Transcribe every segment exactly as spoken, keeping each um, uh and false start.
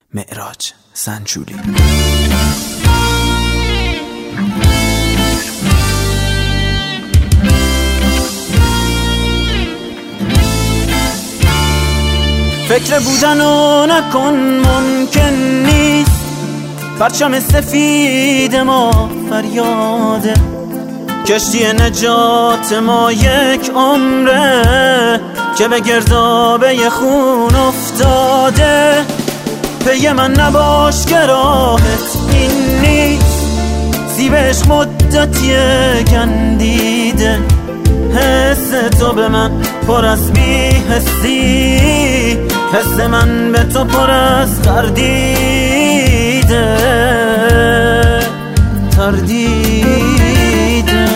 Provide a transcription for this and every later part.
معراج سنجولی. فکر بودنو نکن، ممکن نیست. پرچم سفید ما فریاده، کشتی نجات ما یک عمره که به گردابه خون افتاده. پی من نباش که راحت این نیست، سیبش مدتیه گندیده. حس تو به من پر از بی حسی، حس من به تو پر از تردیده تردیده.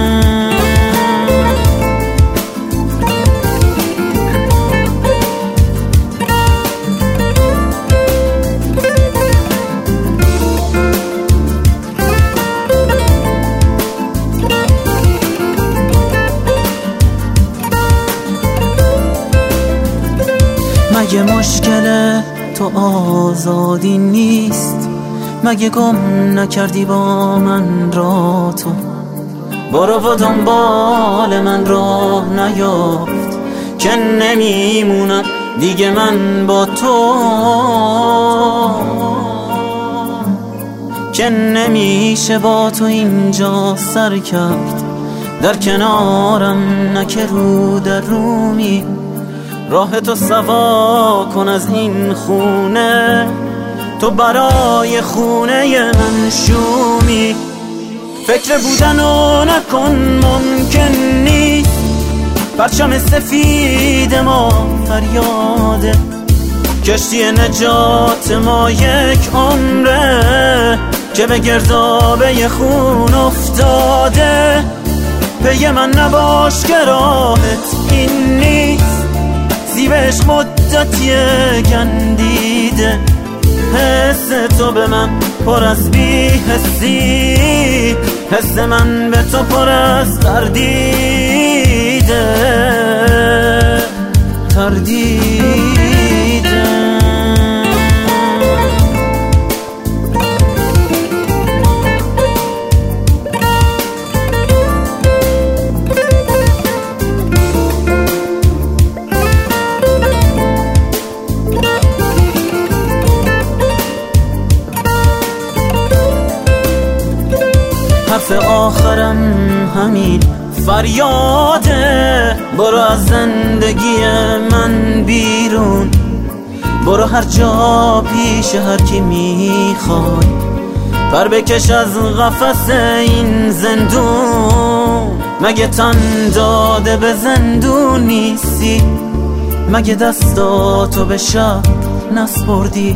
مگه مشکل تو آزادی نیست؟ مگه گم نکردی با من را تو؟ برو و دنبال من راه نیافت که نمیمونم دیگه من با تو، که نمیشه با تو اینجا سر کرد. در کنارم نه که رو در رومی، راه تو سوا کن از این خونه. تو برای خونه من شومی. فکر بودنو نکن، ممکن نیست. پرچم سفید ما فریاده، کشتی نجات ما یک عمره که به گردابه خون افتاده. پی من نباش که راحت این نیست، سیبش مدتیه گندیده. حس تو به من پر از بی حسی، حس من به تو پر از تردیده تردیده. حرف آخرم همین فریاده. برو از زندگی من بیرون، برو هر جا پیش هر کی میخوای. پر بکش از قفس این زندون. مگه تن داده به زندون نیستی؟ مگه دستاتو به شب نسپردی؟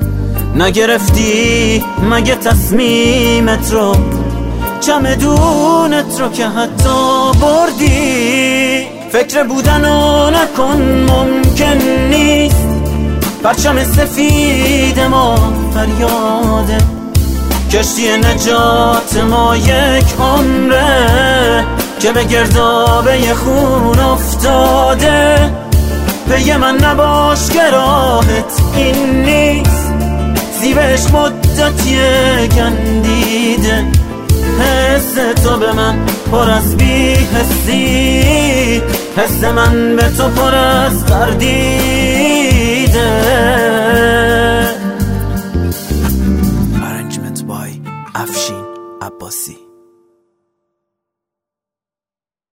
نگرفتی مگه تصمیمت رو، چمدونت رو که حتی بردی؟ فکر بودنو نکن، ممکن نیست. پرچم سفید ما فریاده، کشتی نجات ما یک عمره که به گردابه خون افتاده. پی من نباش که راحت این نیست، سیبش مدتیه گندیده. حس تو به من پر از بی حسی، حس من به تو پر از تردیده. Arrangement by افشین عباسی.